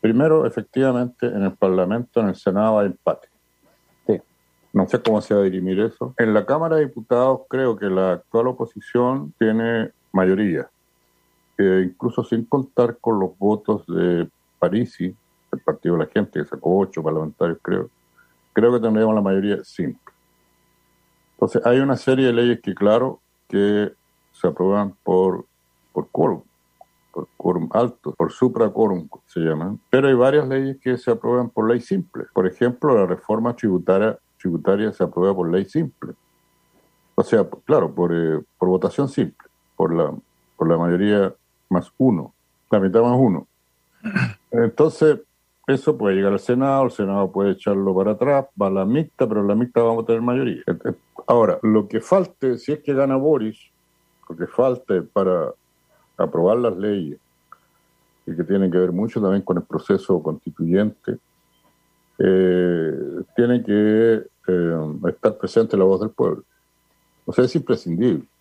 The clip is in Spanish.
Primero, efectivamente, en el Parlamento, en el Senado hay empate. Sí. No sé cómo se va a dirimir eso. En la Cámara de Diputados creo que la actual oposición tiene mayoría, incluso sin contar con los votos de Parisi, el Partido de la Gente, que sacó 8 parlamentarios, creo que tendríamos la mayoría simple. Entonces, hay una serie de leyes que, claro, que se aprueban por quórum alto, por supraquórum se llaman, pero hay varias leyes que se aprueban por ley simple. Por ejemplo, la reforma tributaria se aprueba por ley simple. O sea, claro, por votación simple, por la mayoría más uno, la mitad más uno. Entonces, eso puede llegar al Senado, el Senado puede echarlo para atrás, va a la mixta, pero en la mixta vamos a tener mayoría. Ahora, lo que falte, si es que gana Boris, lo que falte para aprobar las leyes, y que tienen que ver mucho también con el proceso constituyente, tiene que estar presente la voz del pueblo. O sea, es imprescindible.